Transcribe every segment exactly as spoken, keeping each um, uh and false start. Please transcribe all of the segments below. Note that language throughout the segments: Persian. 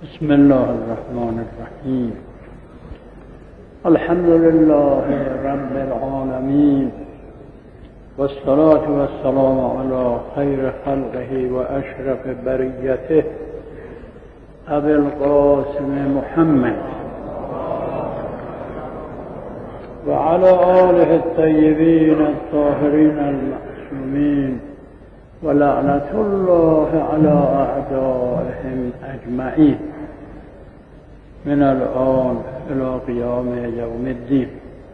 بسم الله الرحمن الرحیم. الحمد لله رب العالمین والصلاة والسلام علی خیر خلقه و اشرف بریته ابی القاسم محمد و علی آله الطیبین الطاهرین المعصومین و لعنت الله علی اعدائهم اجمعین من الان الی قیام یوم الدین.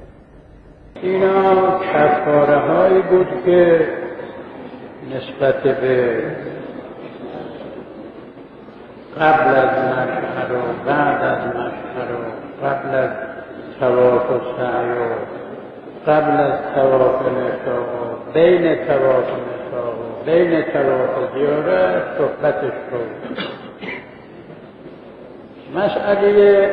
اینا کفاره هایی بود که نسبت به قبل از مشعر و بعد از مشعر و قبل از طواف و سعی و قبل از طواف نسا و بین طواف نسا و بین طواف زیارت صحبتش بود. مسئله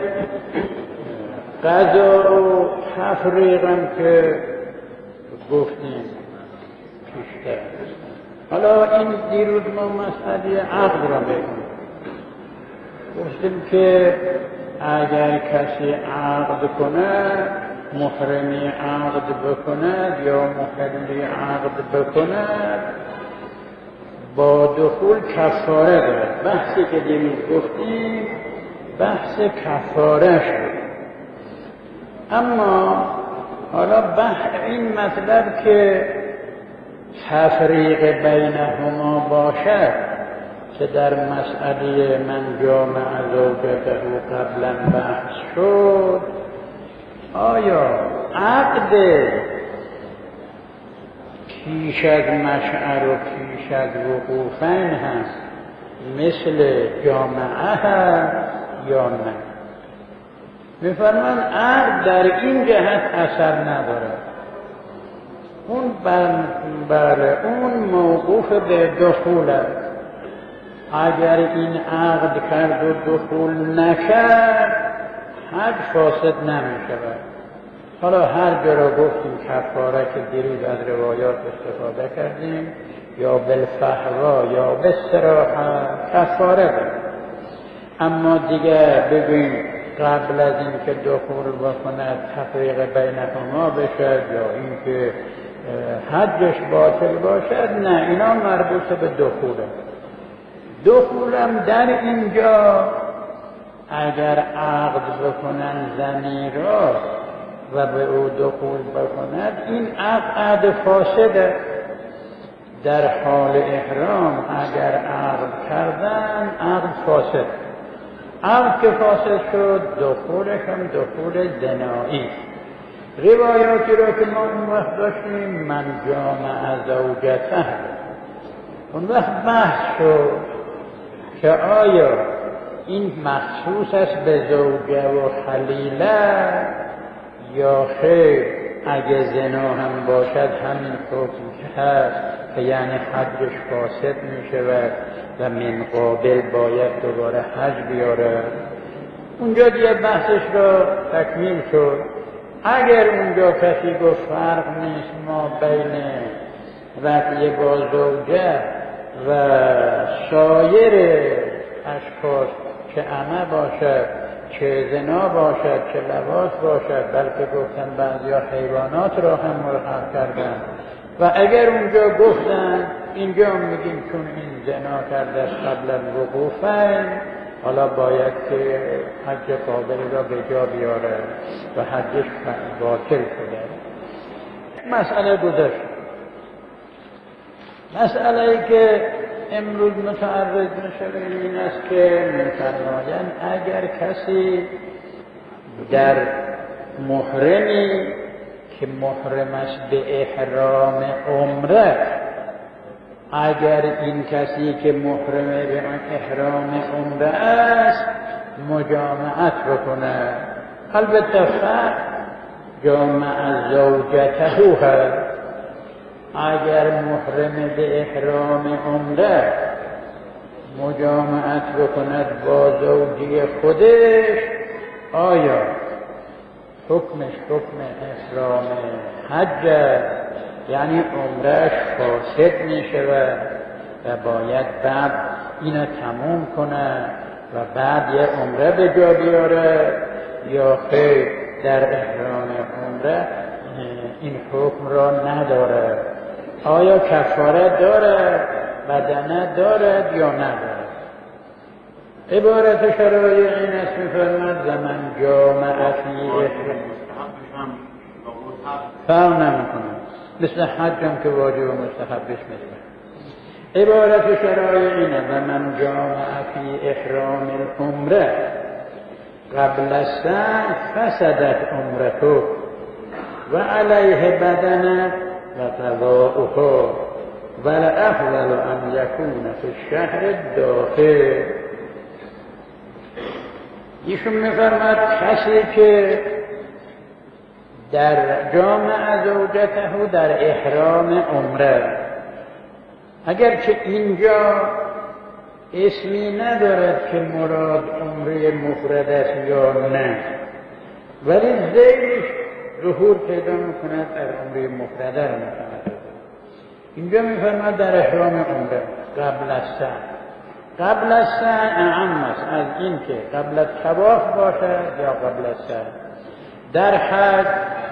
قضا و تفریق هم که گفتیم پیشتر. حالا این دیروز ما مسئله عقد را بگیم. گفتیم که اگر کسی عقد کند، محرمی عقد بکند یا محلی عقد بکند، با دخول کفاره دارد. بحثی که دیروز گفتیم بحث کفاره شد. اما حالا بحث این مطلب که تفریق بینهما باشد که در مسئله من جامع زوجته قبلا بحث شد، آیا عقد پیش از مشعر و پیش از وقوفین هست مثل جامعه هست یا نه؟ میفرمان عقد در این جهت اثر ندارد. اون بله اون موقوف به دخول است. اگر این عقد کرد و دخول نکرد حج فاسد نمی شود. حالا هر جا را گفتیم کفاره که دیروز از روایات استفاده کردیم، یا بالفحوا یا بالصراحه کفاره دارد. اما دیگه ببین قبل از اینکه دخول بکند تفریق بینهما بشد یا اینکه حجش باطل باشد، نه، اینا مربوط به دخوله. دخولم در اینجا اگر عقد بکنن زنی را و به او دخول بکند، این عقد فاسده. در حال احرام اگر عقد کردن عقد فاسد. عقد که فاسد شد دخولش هم دخول زنایی. روایاتی را که ما اون وقت داشتیم من جامع زوجته، اون وقت بحث شد که آیا این مخصوص است به زوجه و خلیله یا خیر، اگه زنا هم باشد همین حکم که هست که یعنی حجش فاسد می شود و من قابل باید دوباره حج بیاره. اونجا دیگه بحثش را تکمیل شد. اگر اونجا کسی گفت فرق نیست ما بین وقتی با زوجه و سایر اشخاص که عمه باشد، چه زنا باشد، چه لواط باشد، بلکه گفتن بعضیا حیوانات را هم ملحق کردن، و اگر اونجا گفتن اینجا میگیم چون این زنا کرده است قبل از وقوفین، حالا باید که حج قابل را به جا بیاره و حجش باطل شده. مسئله گذشت. مسئله که امروز متعرض میشه این است که میفرمایند اگر کسی در محرمی که محرم است به احرام عمره، اگر این کسی که محرم به احرام عمره است مجامعت بکنه، البته فرق جامع زوجته هست. اگر محرم به احرام عمره مجامعت بکند با زوجی خودش، آیا حکمش حکم احرام حج، یعنی عمرش فاسد می شود و باید بعد اینو تموم کنه و بعد یه عمره به جا بیاره یا خیر در احرام عمره این حکم را نداره. آیا کفاره داره، بدنه دارد یا نداره؟ عبارت شرایع این است می‌فرماد زمن جامع فی احرام فرق نمی‌کنه، مثل حج هم که واجب و مستحبش مثل عبارت شرایع اینه زمن جامع فی احرام العمره قبل السعی فسدت عمرته و علیه بدنه و قضاؤها و الافضل ان یکون فی الشهر الداخل. ایشون می‌فرماد کسی که در جامع زوجته در احرام عمره، اگر که اینجا اسمی ندارد که مراد عمره مفرد است یا نه، ولی ذیلش ظهور پیدا میکند در عمره مفرده را میکند. اینجا میفرماد در احرام عمره قبل از سعی. قبل از سعی اعم است از این که قبل از طواف باشد یا قبل از سعی. در حج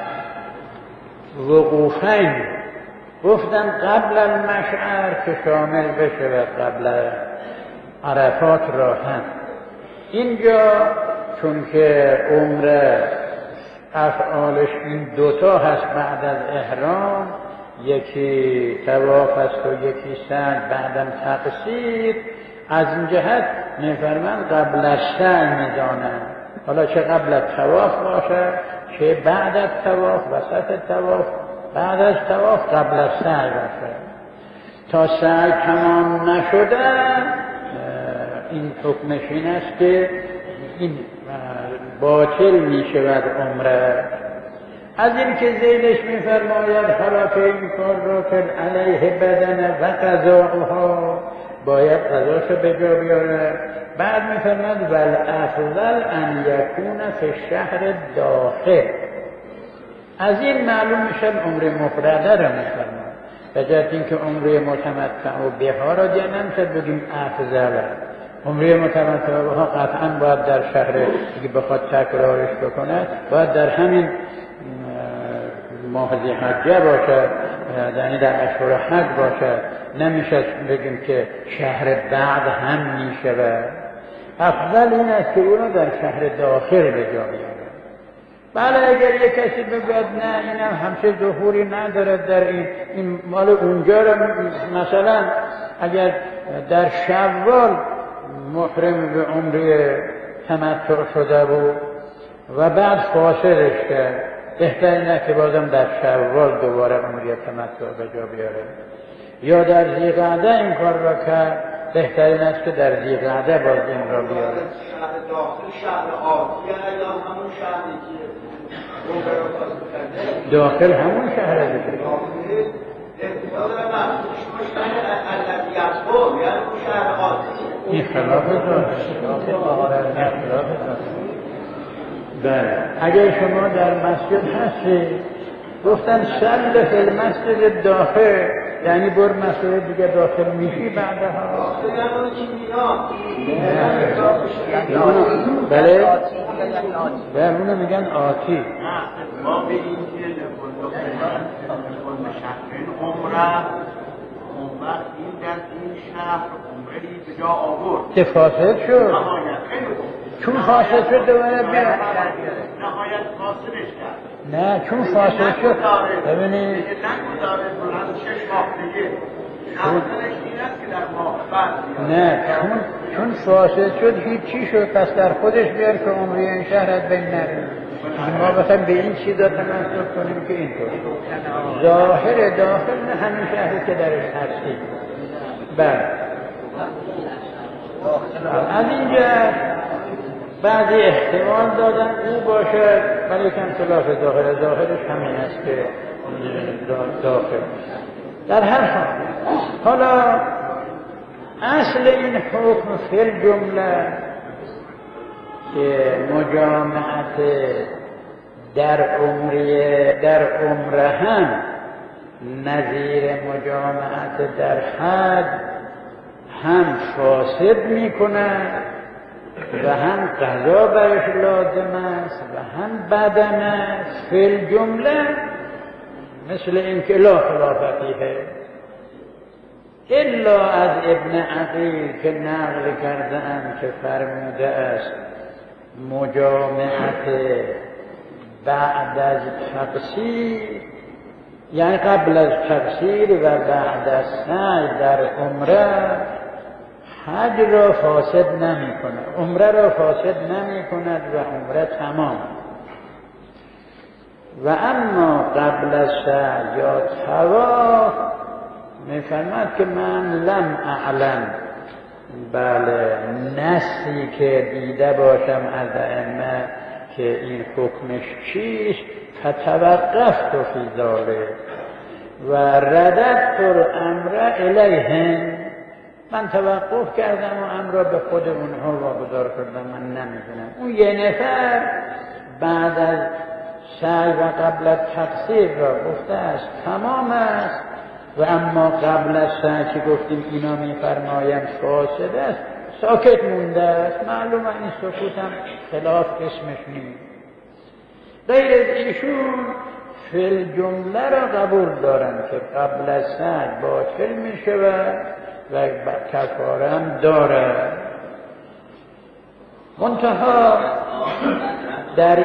وقوفین گفتن قبل المشعر که شامل بشه و قبل عرفات را هم. اینجا چون که عمره افعالش این دوتا هست بعد از احرام، یکی طواف است و یکی سعی بعدم تقصیر، از این جهت میفرمند قبل از سعی میدانند. حالا چه قبل از طواف باشه چه بعد از طواف، وسط طواف، بعد از طواف، قبل از سعی باشه. تا سعی تمام نشده این حکمش این است که این باطل می شود عمره. از این که زیدش می فرماید حالا که این کار را که علیه بدن و قضاؤها باید قضاشو به جا بیاره. بعد می فرماید والافضل ان یکون فی الشهر داخل. از این معلوم میشه عمره مفرده را می فرماید، به جهت اینکه عمره متمتع و بها را دیگه نمیشه بگیم افضل. عمره متمتع و بها قطعا باید در شهر که بخواد تکرارش بکنه باید در همین ماه ذی‌حجه باشه، یعنی در اشهر حج باشه. نمیشه بگیم که شهر بعد هم میشه. و افضل این است که اونو در شهر داخل به جا بیاره. بله اگر یک کسی بگوید نه اینم همچه ظهوری نداره در این این مال اونجا را، مثلا اگر در شوال محرم به عمره تمتع شده بود و بعد فاصلش کرد، بهترین است که بازم در شوال دوباره عمره تمتع به جا بیاره. یا در ذی‌قعده این کار را کرد، بهترین است که در ذی‌قعده باز این را بیاره. شهر داخل شهر آتی یا همون شهری که داخل همون شهر دیگه. این خلاف داره. بله اگر شما در مسجد هستی گفتن صل فی المسجد داخل، یعنی بر مسجد دیگه داخل میشی بعدها. بله بله اونو میگن آتی. ما به این که مشکل عمره اون وقت این در این شهر عمرهی به جا آورد که فاسد شد. چون فاسد شد دوباره بیاد نهایت فاسدش کرد. نه چون فاسد شد ببینید نگذاره بلند شش ماه دیگه نهایتش این است که در ماه بعد نه چون چون فاسد شد هیچی شد، پس در خودش بیار که عمره این شهر از بین نره. ما بخوایم به این چیزا تمسک کنیم که اینطور ظاهر داخل نه همین شهری که درش هستی. بله از اینجا بعضی احتمال دادن او باشه ولی کم خلاف ظاهر. ظاهرش همین است که داخل. در هر حال حالا اصل این حکم فی الجمله که مجامعت در عمره در عمره هم نظیر مجامعت در حج هم فاسد میکنه و هم غذا برش لازم است و هم بدن است. فی الجمله مثل اینکه لا خلاف فیه الا از ابن عقیل که نقل کرده ام که فرموده است مجامعت بعد از تقصیر، یعنی قبل از تقصیر و بعد از سعی در عمره حج را فاسد نمی کند، عمره را فاسد نمی کند و عمره تمام. و اما قبل از سعی یا طواف می‌فرماید که من لم اعلم، بله نصی که دیده باشم از ائمه که این حکمش چیست، فتوقفت فی ذلک و رددت الامر الیهم، من توقف کردم و امر را به خود اونها واگذار کردم، من نمیدونم. اون یه نفر بعد از سعی و قبل از تقصیر را گفته است تمام است، و اما قبل از سعی که گفتیم اینا میفرمایند فاسد است، ساکت مونده است. معلومه این سکوت هم خلاف اسمش نیست. غیر از ایشون فی الجمله را قبول دارن که قبل از سعی باطل می شود و کفاره هم داره. منتها در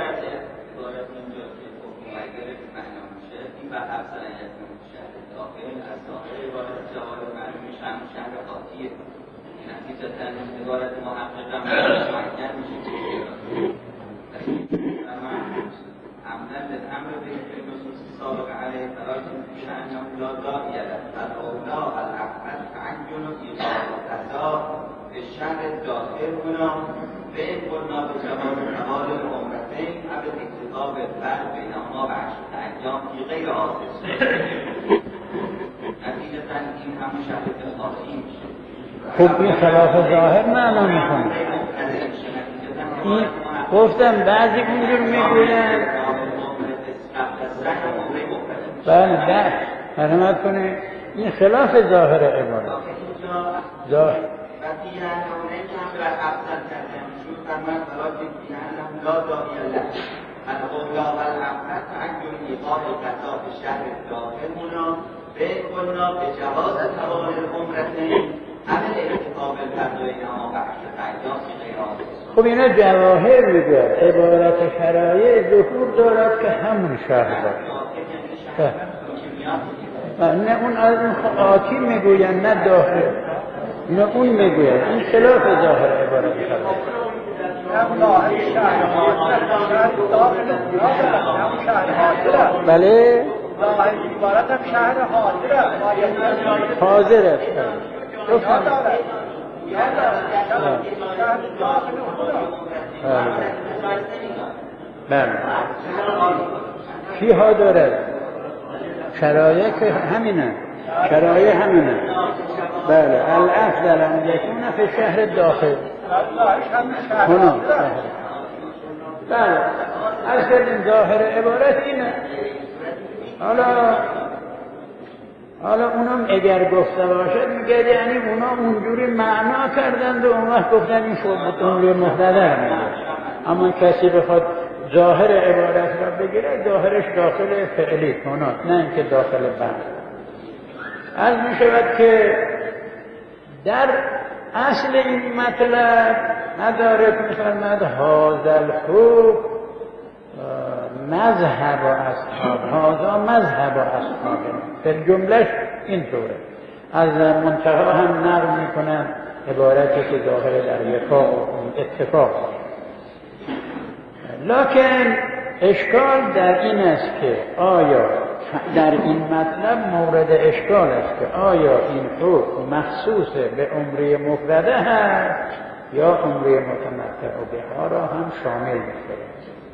عبارت محقق هم معین میشه عمدن للامر به نصوص سابق علیه فراج شأنه لا داعی له الاولا الاحمد تعین ایقاع قضا به شهر داخل هنا به این قلنا به جواز کمال العمرتین او اکتفا بالفرد بینهما و عشرة ایام فی غیر حاصل. نتیجتا این هم شهر خاصی میشه. خب این خلاف ظاهر معنا میکنه. این گفتم بعضی اونجور میگوین بله ده فرمت کنه این خلاف ظاهر عبارت ظاهر به قلنا به جواز توان العمرتین عمل ارتکاب الفردوین اما بخش قیاس غیر. خب اینا جواهر میگه عبارت شرایع ظهور دارد که همون شهر دارد. نه اون از اون آتی میگوین نه داخل، نه اون میگوین این خلاف ظاهر عبارت شرایع. بله ظاهر عبارت هم شهر حاضره حاضره گفتم بله فیها داره شرایع که همینه، شرایع همینه. بله الافضل ان یکون فی شهر داخل هنا. بله از کردیم ظاهر عبارت اینه. حالا حالا اونم اگر گفته باشد میگه یعنی اونا اونجوری معنا کردند و اون وقت گفتن این شد اونجوری مقتدر میگه. اما کسی بخواد ظاهر عبارت را بگیره ظاهرش داخل فعلی هناست، نه اینکه داخل بعد. از می شود که در اصل این مطلب نداره که میفرماید هازل خوب مذهب و اصحاب، هازا مذهب و اصحاب، در جملهش اینطوره. از منتها هم نقل میکنن عبارتی که ظاهر در وفاق و اتفاق. لکن اشکال در این است که آیا در این مطلب مورد اشکال است که آیا این حکم مخصوص به عمره مفرده هست یا عمره متمتع بها را هم شامل می‌شود.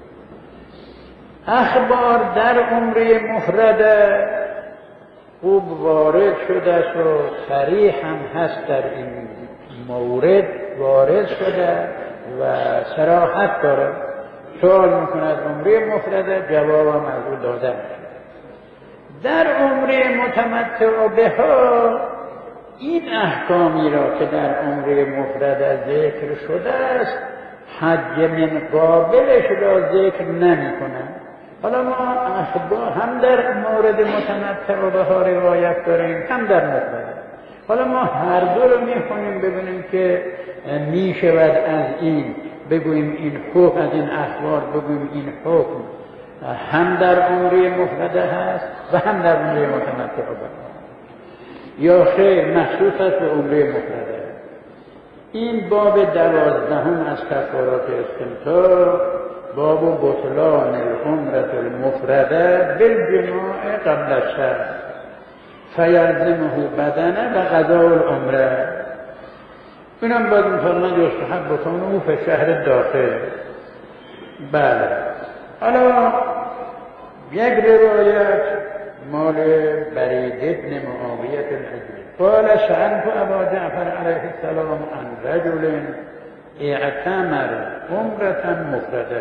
اخبار در عمره مفرده خوب وارد شده است و صریح هم هست، در این مورد وارد شده و صراحت داره. سوال میکند عمره مفرده، جواب هم از او داده میشه. در عمره متمتع بها این احکامی را که در عمره مفرده ذکر شده است حج من قابلش را ذکر نمی کنند. حالا ما هم در مورد متمتع و بها روایت داریم هم در مفرده. حالا ما هر دو رو می خونیم ببینیم که می شود از این بگوییم این حکم، از این اخبار بگوییم این حکم هم در عمره مفرده هست و هم در عمره متمتع و بها، یا خیر مخصوص است به عمره مفرده. این باب دوازدهم از کفارات استمتاع، باب بطلان العمرة المفرده بالجماع قبل الشهر فیلزمه بدنه و قضاء العمره. اینم باید مثلا یستحب بکنه فی شهر داخل. بله، حالا یک روایت مال برید ابن معاویة الحجری قال سألت ابا جعفر علیه السلام عن رجل اعتمر عمرة مفرده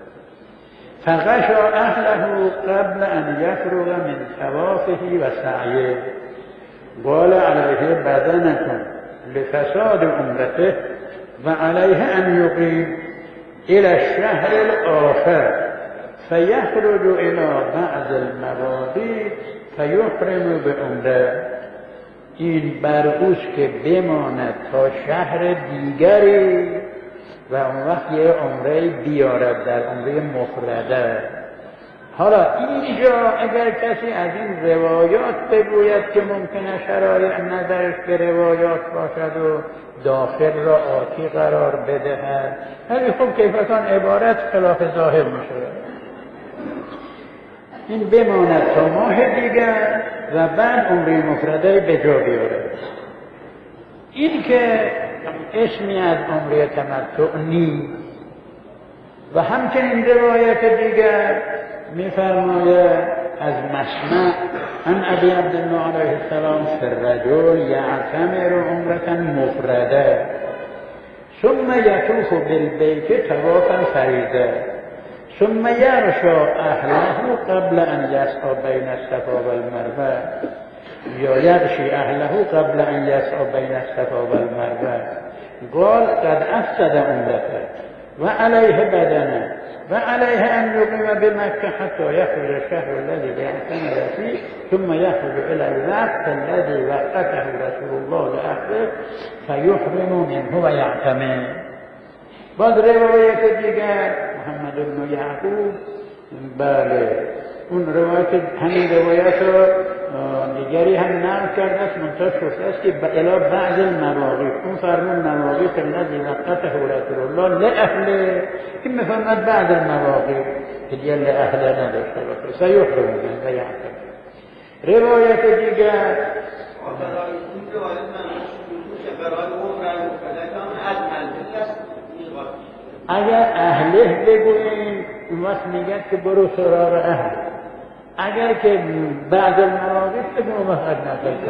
فغشا اهله قبل ان يفرغ من طوافه و سعیه قال علیه بدنة لفساد عمرته و علیه ان یقیم الى الشهر الاخر فیخرج الى بعض المواقیت فیحرم بعمره. این بر اوست که بماند تا شهر دیگری و اون وقت یه عمره بیارد در عمره مفرده. حالا اینجا اگر کسی از این روایات بگوید که ممکنه شرایع نظرش به روایات باشد و داخل را آتی قرار بدهد، ولی خب کیفتان عبارت خلاف ظاهر میشه. این بماند تا ماه دیگر و بعد عمره مفرده به جا بیارد. این که اسمی از عمره تمتع نیست. و همچنین روایت دیگر می‌فرماید از مسمع عن ابی عبدالله علیه السلام فی الرجل یعتمر عمرة مفرده ثم یطوف بالبیت طوافا فریضه ثم یرشا اهله قبل ان یسعی بین الصفا و المروه یا یرشی اهله قبل ان یسعی بین الصفا و المروه قال قد افسد عمرته و علیه بدنه و علیه ان یقیم بمکه حتی یخرج الشهر الذی یعتمر فیه ثم یخرج الی الوقت الذی وقته رسول الله لاهله فیحرم منه و یعتمر. باز روایت دیگر محمد بن یعقوب، بله اون روایت همین روایت رو دیگری هم نقل کرده است، منتها شفته است که الی بعض المواقیت، اون فرمون مواقیت الذی وقته رسول الله لاهله، این میفرماید بعض المواقیت که دیگه لاهله نداشته باشه سیحرم منه و یعتمر. روایت دیگر این روایت من برای اون رنگ از منزل است. اگر اهله بگوییم اون وقت میگن که برو سراغ اهل، اگر که بعد المواقف که اون وقت نقل کنیم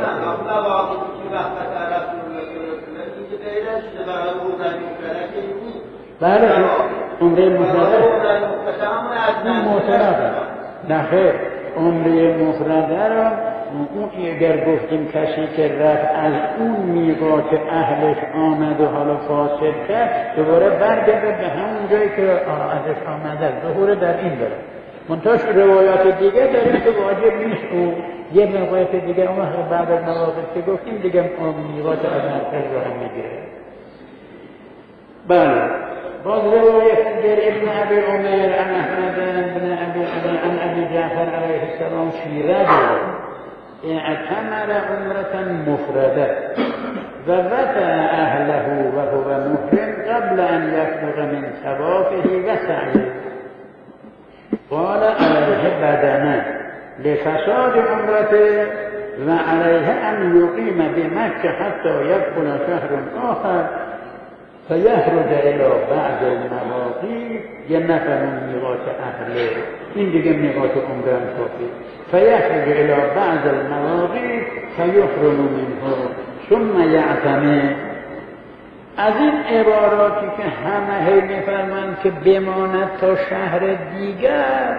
بله عمره مفرده اون معترضه نه خیر، عمره مفرده را اون اگر گفتیم کسی که رفت از اون میقات اهلش آمد و حالا فاسد کرد دوباره برگرده به همون جایی که ازش آمده، ظهور در این داره. منتاش روایات دیگه داریم که واجب نیست او یه روایت دیگه اون بعد از مواقف که گفتیم دیگه میقات از مرکز رو هم میگیره. بله باز روایت در ابن ابی عمر عن احمد بن ابی عن ابی جعفر علیه السلام فی رجل اعتمر عمرة مفردة ووطأ أهله وهو محرم قبل أن يفرغ من طوافه وسعيه قال عليه بدنه لفساد عمرته وعليه أن يقيم بمكة حتى يدخل شهر آخر فيخرج إلى بعض المواقيت ينفر من ميقات أهله. این دیگه میقات عمره هم کافی. فیخرج الى بعض المواقیت فیحرم منه ثم یعتمر. از این عباراتی که همه هی میفرمایند که بماند تا شهر دیگر،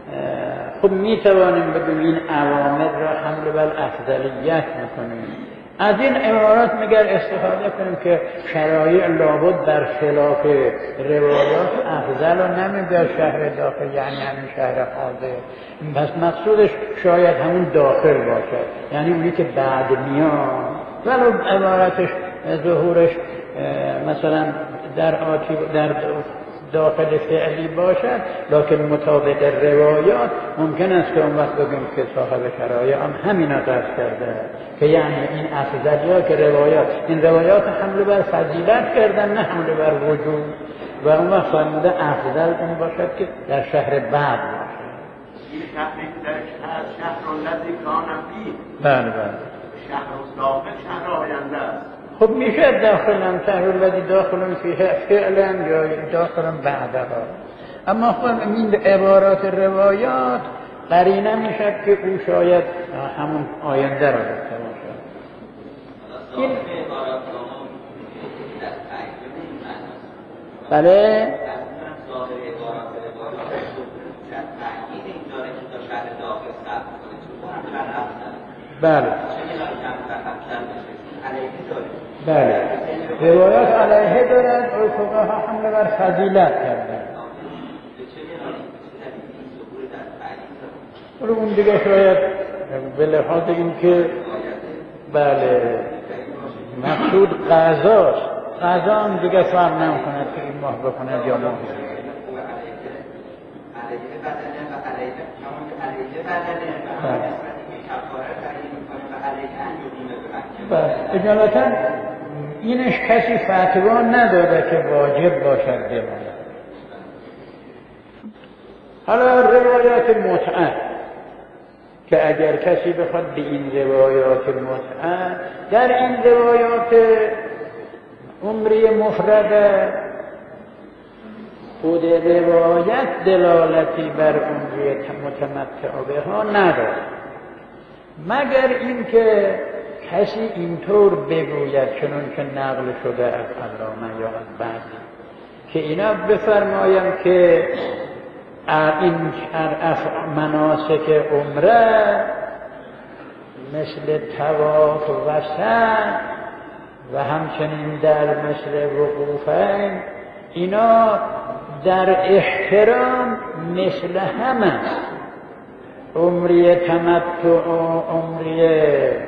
خب میتوانیم بگیم این اوامر را حمل بر افضلیت میکنیم. از این عبارات مگر استفاده کنیم که شرایع لابد در خلاف روایات افضل و نمیده شهر داخل، یعنی همین شهر خارجه. پس مقصودش شاید همون داخل باشد، یعنی اونی که بعد میاد، ولو عبارتش ظهورش مثلا در آتی در داخل فعلی باشد، لکن مطابق روایات ممکن است که اون وقت بگیم که صاحب شرایع هم همین را قصد کرده، که یعنی این افضلیا که روایات این روایات حمله بر فضیلت کردن، نه حمله بر وجود، و اون وقت فرموده افضل اون باشد که در شهر بعد باشد. این شهری که در شهر شهر الذی کان فیه، بله بله، شهر داخل شهر آینده است. خب میشه داخلم شهر الذی داخلم فیه فعلا یا داخلم بعدها، اما خب این عبارات روایات قرینه میشد که او شاید همون آینده را داشته باشد. این بله بله بله روایات علیه دارد و فقها حمله بر فضیلت کردن. اون دیگه شاید به لحاظ این که بله مقصود قضاست، قضا هم دیگه فرق نمی‌کند که این ماه بکند یا ماه اجالتا اینش کسی فتوا نداده که واجب باشد بماند. حالا روایات متعه که اگر کسی بخواد به این روایات متعه، در این روایات عمری مفرده خود روایت دلالتی بر عمری متمتع بها نداره، مگر اینکه کسی اینطور بگوید چنون که نقل شده از علامه یا از بعضی که اینا بفرمایم که این مناسک عمره مثل طواف و سعی و همچنین در مثل وقوفین اینا در احترام مثل هم است. عمری تمتع و عمری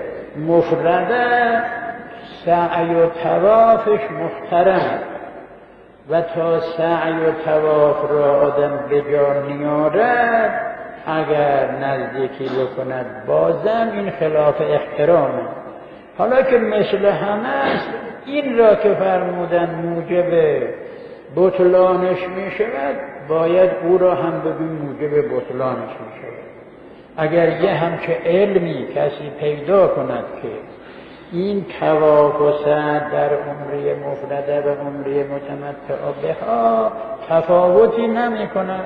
مفرده سعی و طوافش محترم و تا سعی و طواف را آدم به جا نیارد اگر نزدیکی بکند بازم این خلاف احترامه. حالا که مثل همه است، این را که فرمودن موجب بطلانش می شود، باید او را هم بگویم موجب بطلانش می شود. اگر یه همچه علمی کسی پیدا کند که این طواف و سعی در عمره مفرده و عمره متمتع بها تفاوتی نمی کند،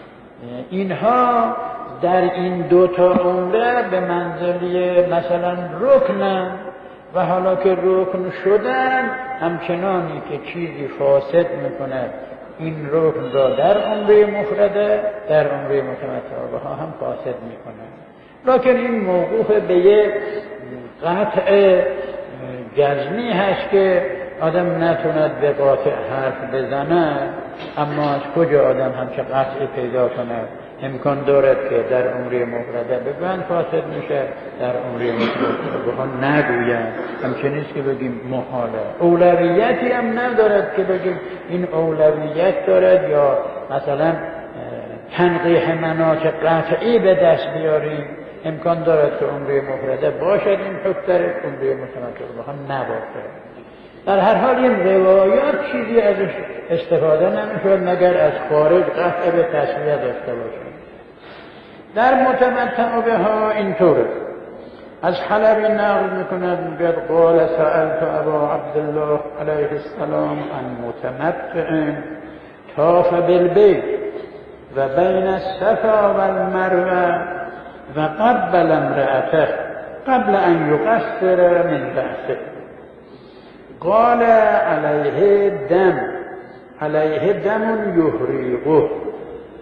اینها در این دوتا عمره به منزله مثلا رکنن و حالا که رکن شدن همچنانی که چیزی فاسد میکند این رکن را در عمره مفرده در عمره متمتع بها هم فاسد میکند. لکن این موقوف به یک قطع جزمی هست که آدم نتوند به قاطع حرف بزنه، اما از کجا آدم همچه قطعی پیدا کند؟ امکان دارد که در عمره مفرده بگویند فاسد میشه، در عمره متمتع بها نگویند. همچنین نیست که بگیم محاله. اولویتی هم ندارد که بگیم این اولویت دارد یا مثلا تنقیح مناطق قطعی به دست بیاریم. امکان دارد که عمره مفرده باشد این حکم در عمره متمتع بها نباشد. در هر حال این روایات چیزی ازش استفاده نمی‌شود مگر از خارج قطع به تصویه داشته باشد. در متمتع بها اینطوره. از حلبی نقل میکند میگه قال سألت ابا عبدالله علیه السلام عن متمتع طاف بالبیت و بین الصفا و المروه و قبل امرأته قبل ان یقصر من رأسه قال علیه دم علیه دم یحریقه.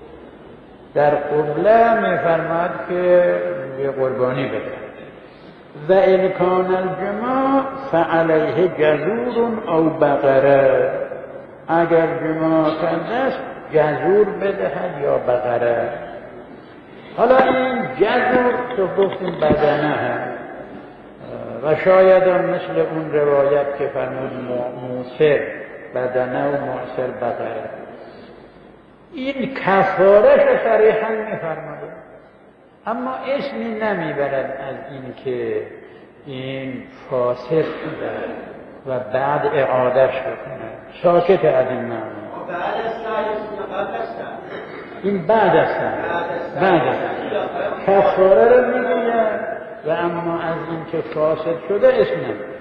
در قبله میفرماد که یه قربانی بده و ان کان الجماع فعلیه جزور او بقره، اگر جماع کرده است جزور بدهد یا بقره. حالا این جزور تو گفتیم بدنه هست و شاید هم مثل اون روایت که فرمود موسر بدنه و موسر بقره. این کفارش صریحا میفرماید، اما اسمی نمیبرد از این که این فاسد شده و بعد اعادهش بکنه، ساکت از این معنی. بعد از سعی قبل از سعی این بعد از سعی بعد از سعی کفاره رو میگوید و اما از این که فاسد شده اسم نمیبرد.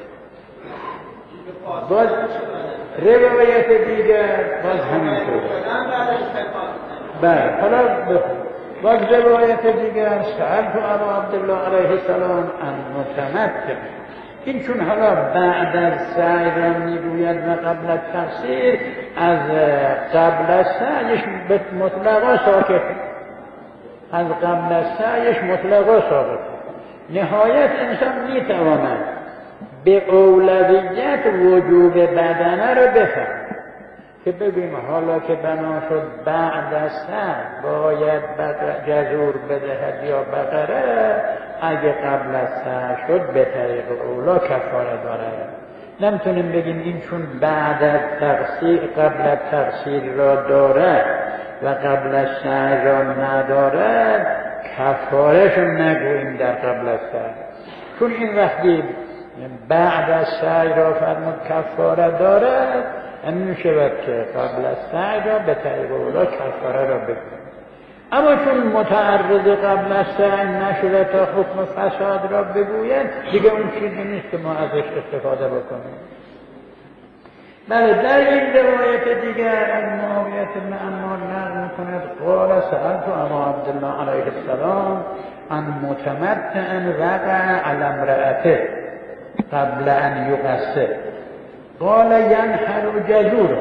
باز روایت دیگر باز همین شده. بله حالا بخون. باز روایت دیگر سألت ابا عبدالله علیه السلام عن متمتع، این چون حالا بعد از سعی را میگوید و قبل از تفسیر، از قبل از سعیش مطلقا ساکت، از قبل از سعیش مطلقا ساکت. نهایت انسان میتواند به اولویت وجوب بدنه را بفهم که بگیم حالا که بنا شد بعد از سعی باید جزور بدهد یا بقره، اگه قبل از سعی شد به طریق اولا کفاره داره. نمیتونیم بگیم این چون بعد از تقصیر قبل از تقصیر را داره و قبل از سعی را نداره کفارهشو نگوییم در قبل از سعی، چون این وقتی بعد از سعی را فرمود کفاره داره، این میشود که قبل از سعی را به طریق اولا کفاره را بگوییم. اما چون متعرض قبل از سعی نشده تا حکم فساد را بگوید، دیگه اون چیزی نیست که ما ازش استفاده بکنیم. بله در این روایت دیگر از معاویه بن عمار نقل میکند قال سألت ابا عبدالله علیه السلام عن متمتع وقع علی امرأته قبل ان یقصر قال ینحر جزورا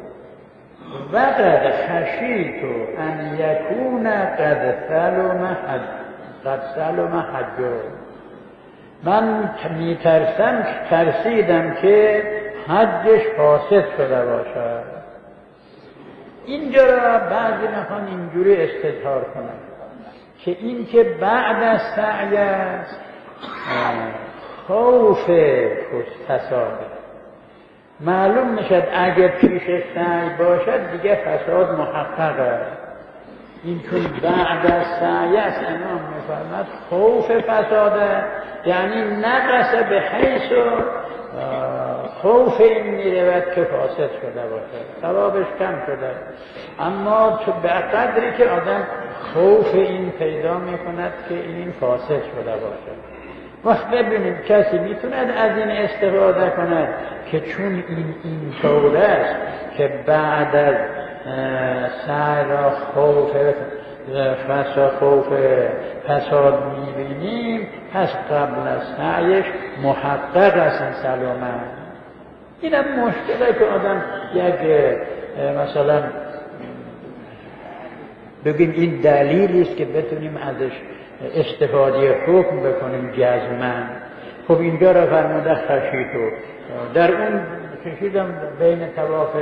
وقد خشیت ان یکون قد سلم حج قد سلم حجه، من میترسم ترسیدم که حجش فاسد شده باشد. اینجا را بعضی میخوان اینجوری استظهار کنند که این که بعد از سعی است خوف فساده. معلوم میشد اگر پیش سعی باشد دیگه فساد محقق است. این چون بعد از سعی است امام میفرماد خوف فساده، یعنی نقص به حیث خوف این میرود که فاسد شده باشد، ثوابش کم شده. اما تو به قدری که آدم خوف این پیدا میکند که این فاسد شده باشد. وقت ببینیم کسی میتوند از این استفاده کند که چون این این طور است که بعد از سعی را خوف فساد خوف فساد میبینیم، پس قبل از سعیش محقق است این سلامت. این هم مشکله که آدم یک مثلا بگیم این دلیلی است که بتونیم ازش استفاده حکم بکنیم جزمن. خب اینجا را فرموده خشیتو، در اون کشیدم بین طواف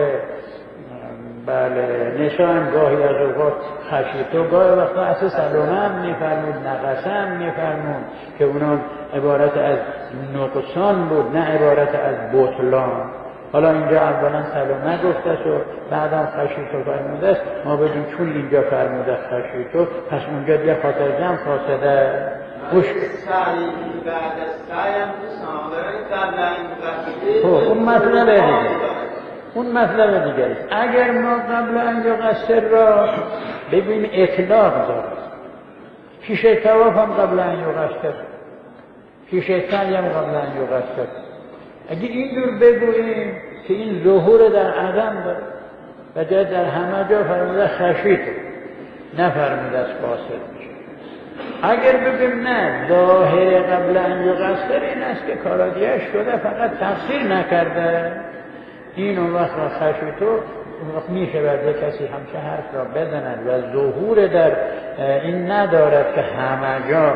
بله نشان گاهی از اوقات خشیتو، گاهی وقتا اصلا سلامه هم میفرمود، نقصه هم میفرمود که اونا عبارت از نقصان بود نه عبارت از بطلان. حالا اینجا اولا سلامه گفته است و بعدم خشیتو فرموده است. ما بدیم چون اینجا فرموده خشیتو پس اونجا دیگه خاطر جمع فاسده. گوش سعی بعد از سعی هم قبل این خب اون مطلب دیگه اون مطلب دیگه است. اگر ما قبل ان یقصر را ببین اطلاق داره، پیش طواف هم قبل ان یقصر، پیش سعی هم قبل ان یقصر. اگه این دور بگوییم که این ظهور در عدم داره و جای در همه جا فرموده خشیت نفرموده از فاسد میشه. اگر بگیم نه ظاهر قبل ان یقصر این است که کارادیش شده فقط تقصیر نکرده، این اون وقت را خشیتو اون وقت میشه برده کسی همچه حرف را بزند و ظهور در این ندارد که همه جا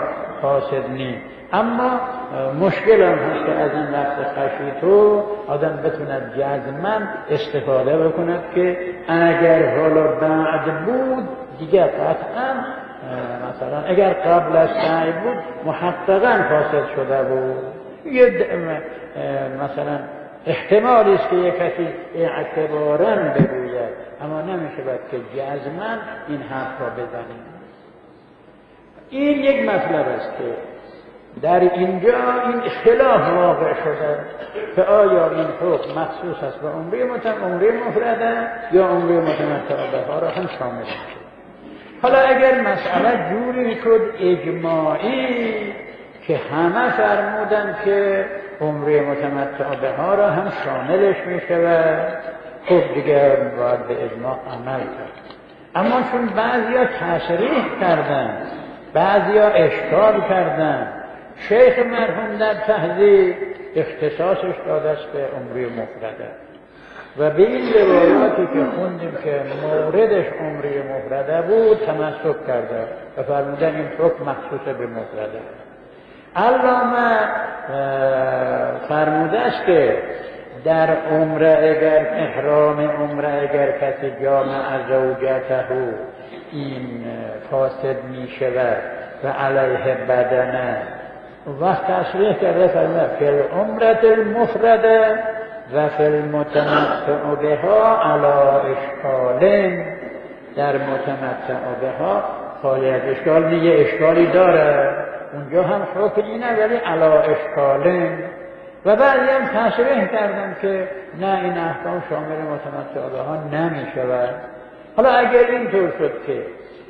فاسد نیست. اما مشکل هم هست که از این لفظ خشیتو آدم بتوند جزماً استفاده بکند که اگر حالا بعد بود دیگه قطعاً مثلا اگر قبل از سعی بود محققاً فاسد شده بود. یه مثلا احتمالی است که یک کسی اعتباراً بگوید، اما نمیشه باید که جزماً این حرف را بزنیم. این یک مطلب است که در اینجا این خلاف واقع شده که آیا این حکم مخصوص است به عمره متمتع عمره مفرده یا عمره متمتع بها را هم شامل میشه. حالا اگر مسئله جوری شد اجماعی که همه فرمودن که عمره متمتع بها را هم شاملش میشه و خب دیگر باید به اجماع عمل کرد. اما چون بعضیا تصریح کردن، بعضیا اشکال کردن، شیخ مرحوم در تهذیب اختصاصش داده است به عمره مفرده و به این روایاتی که خوندیم که موردش عمره مفرده بود تمسک کرده و فرمودن این حکم مخصوص به مفرده. علامه فرموده است که در عمره اگر احرام عمره اگر کسی جامع زوجته این فاسد می شود و علیه بدنه وقت تصریح کرده فرموده فی العمرة المفرده و فی المتمتع بها علی اشکال. در متمتع بها خالی از اشکال نیست، یه اشکالی داره اونجا هم حکم اینه ولی علی اشکال. و بعضی هم تصریح کردن که نه این احکام شامل متمتع بها نمی شود. حالا اگر اینطور شد که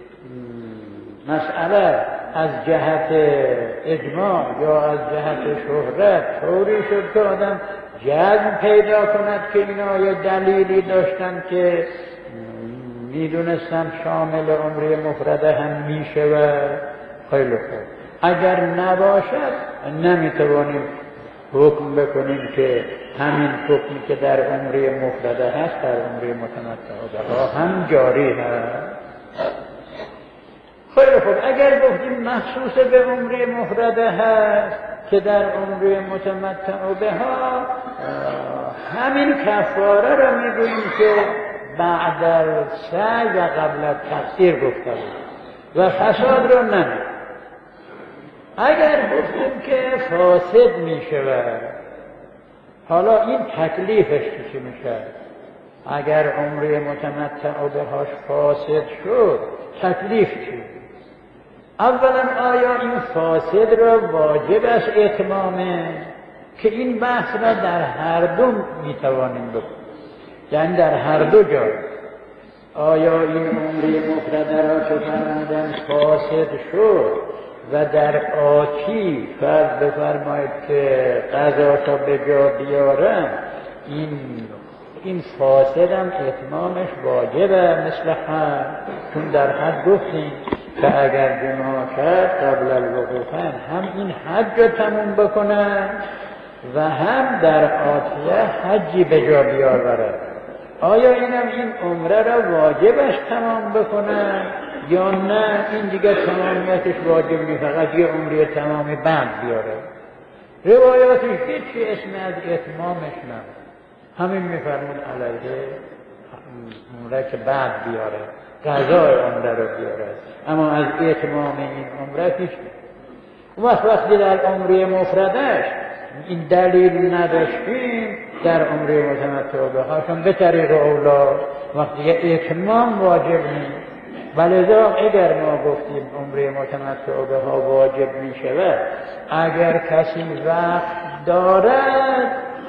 مسئله از جهت اجماع یا از جهت شهرت طوری شد که آدم جزم پیدا کند که اینا یه دلیلی داشتن که میدونستن شامل عمره مفرده هم میشه و خیلی خوب. اگر نباشد نمیتوانیم حکم بکنیم که همین حکمی که در عمره مفرده هست در عمره متمتع بها هم جاری هست. خیلی خوب، اگر گفتیم مخصوص به عمره مفرده هست که در عمره متمتع بها همین کفاره را میگوییم که بعد از سعی و قبل از تقصیر گفته بود و فساد را نمید. اگر گفتیم که فاسد می شود، حالا این تکلیفش چی میشه؟ اگر عمره متمتع بهاش فاسد شد تکلیف چی؟ اولا آیا این فاسد را واجب است اتمامه که این بحث را در هر دو میتوانیم بکنیم، یعنی در هر دو جا. آیا این عمره مفرده را که فرمودن فاسد شد و در آتی فرض بفرمایید که قضا به جا بیارم این این فاسد هم اتمامش واجبه مثل حد، چون در حد گفتیم که اگر جناح کرد قبل الوقوفن هم این حج رو تموم بکنه و هم در آتیه حجی به جا بیاورد. آیا اینم این عمره را واجبش تمام بکنه یا نه این دیگه تمامیتش واجب نیست، فقط یه عمره تمامی بعد بیاره؟ روایاتش هیچی اسم از اتمامش نه، همین میفرمون علیه عمره که بعد بیاره، قضای عمره رو بیاره، اما از اتمام این عمره هیچ نه. وقت وقتی در عمره مفردش این دلیل نداشتیم در عمره متمتع بهاشون به طریق اولا وقتی اتمام واجب نیست. ولذا اگر ما گفتیم عمره متمتع بها واجب می شود، اگر کسی وقت دارد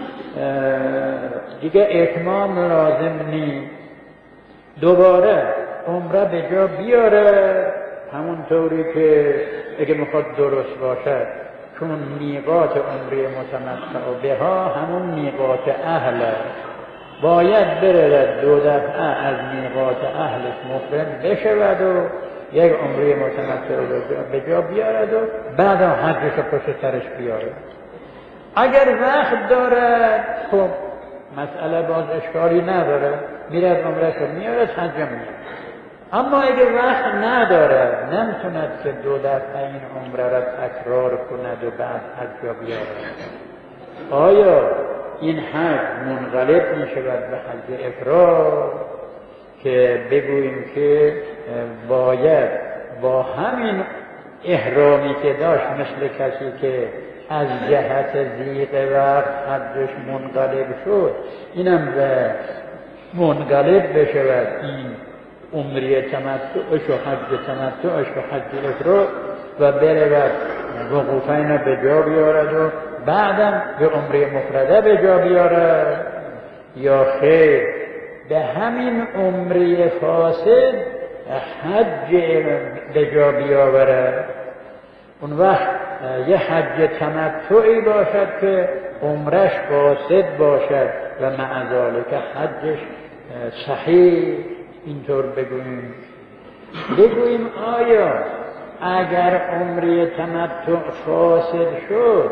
دیگه اتمام لازم نیست، دوباره عمره به جا بیاره همونطوری که اگه میخواد درست باشد، چون میقات عمره متمتع بها همون میقات اهله، باید برد دو دفعه از میقات اهلش محرم بشود و یک عمره متمتع به جا بیارد و بعد حجش رو پشت سرش بیارد. اگر وقت دارد خب مسئله باز اشکالی نداره، میرد عمرش رو میارد حج میارد. اما اگه وقت نداره نمیتوند که دو دفعه این عمره را تکرار کند و بعد حج را بیارد، آیا این حج منقلب می شود به حج افراد که بگوییم که باید با همین احرامی که داشت مثل کسی که از جهت ضیق وقت حجش منقلب شد اینم به منقلب بشود این عمره تمتعش و حج تمتعش و حج افراد و برود وقوفین به جا بیارد و بعدم به عمره مفرده به جا بیارد، یا خیر به همین عمره فاسد حج به جا بیاورد. اون وقت یه حج تمتعی باشد که عمرش فاسد باشد و مع ذالک حجش صحیح. اینطور بگوییم بگوییم آیا اگر عمره تمتع فاسد شد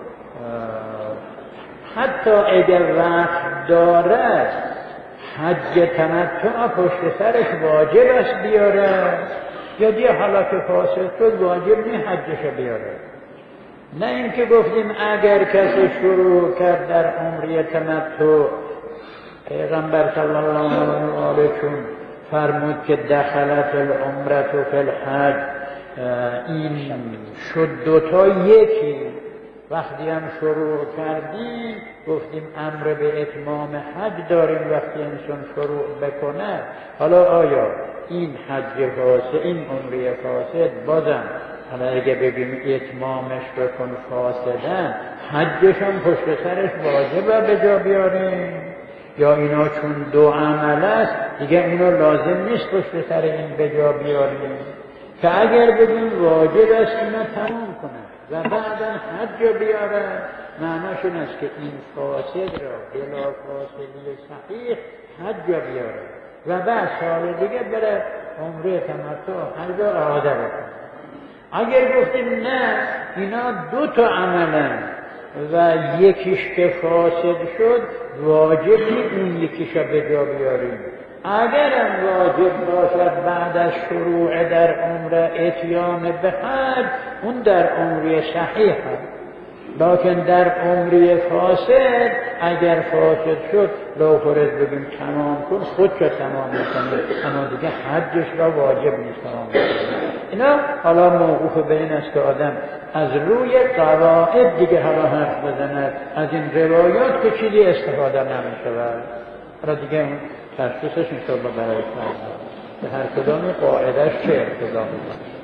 حتی اگر وقت دارد حج تمتع پشت سرش واجب است بیاره، یا دیگه حالا که فاسد شد واجب نی حجش بیاره؟ نه اینکه گفتیم اگر کسی شروع کرد در عمره تمتع، پیغمبر صلی الله علیه و سلم فرمود که دخلت العمره فی الحج، این شد دوتا یکی. وقتی هم شروع کردیم گفتیم امر به اتمام حج داریم وقتی انسان شروع بکنه. حالا آیا این حج فاسد، این عمره فاسد بازم حالا اگه بگیم اتمامش بکن فاسدن، حجش هم پشت سرش واجبه به جا بیاریم، یا اینا چون دو عمل است دیگه اینا لازم نیست پشت سر این به جا بیاریم؟ که اگر بگیم واجب است اینا تمام کنه و بعدا حج بیاره، معناش این است که این فاسد را بلا فاصله صحیح حج بیاره و بعد سال دیگه بره عمره تمتع حج را اعاده بکنه. اگر گفتیم نه اینا دو تا عملن و یکیش که فاسد شد واجب نیست اون یکیش را به جا بیاریم، اگرم واجب باشد بعد از شروع در عمره اتیان به حج، اون در عمره صحیح هست. لکن در عمره فاسد اگر فاسد شد لو فرض بگیم تمام کن، خودشو تمام میکنه، اما دیگه حجش را واجب نیست تمام کنه. اینا حالا موقوف به این است که آدم از روی قواعد دیگه حالا حرف بزند، از این روایات که چیزی استفاده نمیشود. حالا دیگه اون تشخیصش انشاءالله برای فردا به هر کدام قاعدش چه اقتضا میکنه.